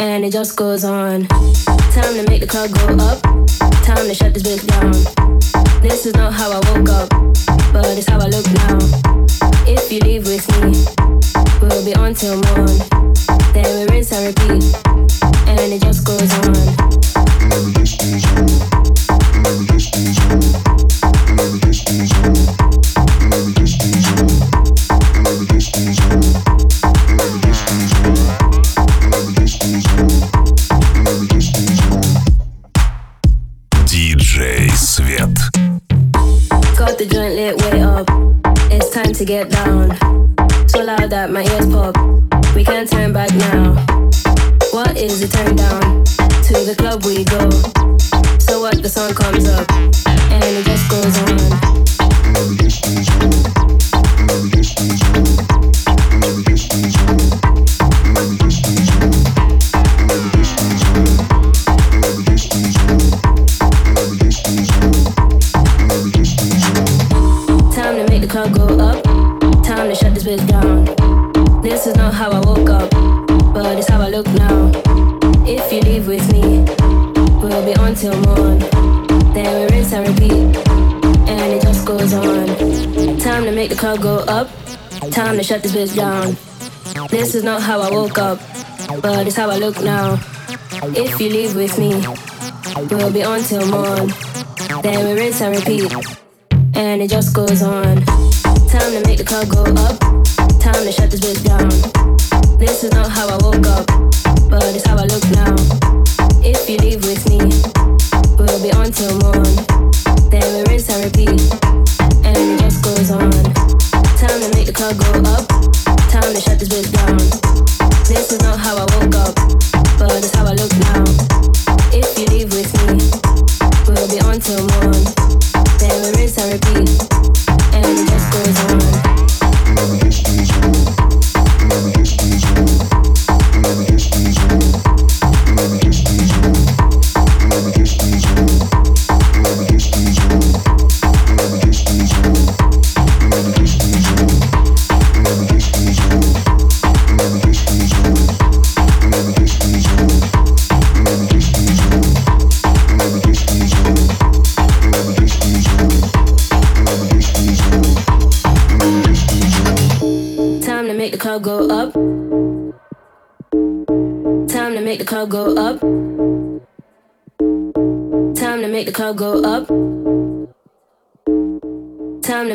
and it just goes on. Time to make the club go up, time to shut this bitch down. This is not how I woke up, but it's how I look now. If you leave with me, we'll be on till morn. Then we rinse and repeat, and it just goes on. And it just goes on. And it just goes on. And it just goes on. And it just goes on. And it just goes on. And it just goes on. And it just goes on. And it just goes on. DJ Свет. Got the joint lit way up. It's time to get down. So loud that my ears pop. We can't turn back now. What is the turn down? To the club we go. So what, the sun comes up and it just goes on. And it just goes on. And it just goes on. And it just goes on. And it just goes on. And it just goes on. And it just goes on. And it just goes on. And it just goes on. Time to make the club go up. Time to shut this bitch down. This is not how I woke up, but it's how I look now. If you leave with me, we'll be on till morn. Then we rinse and repeat, and it just goes on. Time to make the club go up. Time to shut this bitch down. This is not how I woke up, but it's how I look now. If you leave with me, we'll be on till morn. Then we rinse and repeat, and it just goes on. Time to make the club go up. Time to shut this bitch down. This is not how I woke up, but it's how I look now. If you leave with me, we'll be on till morn. Then we rinse and repeat, and it just goes on. Time to make the club go up. Time to shut this bitch down. This is not how I woke up, but it's how I look now. If you leave with me, we'll be on till morn. Then we rinse and repeat, and it just goes on. And it just goes on. And it just goes on. And it just goes on. And it just goes on. And it just goes on. And it just goes on. And it just goes on. And it just goes on. And it just goes on. And it just goes on. And it just goes on. And it just goes on. And it just goes on. And it just goes on. And it just goes on. And it just goes on. Time to make the club go up. Time to make the club go up. Time to make the club go up.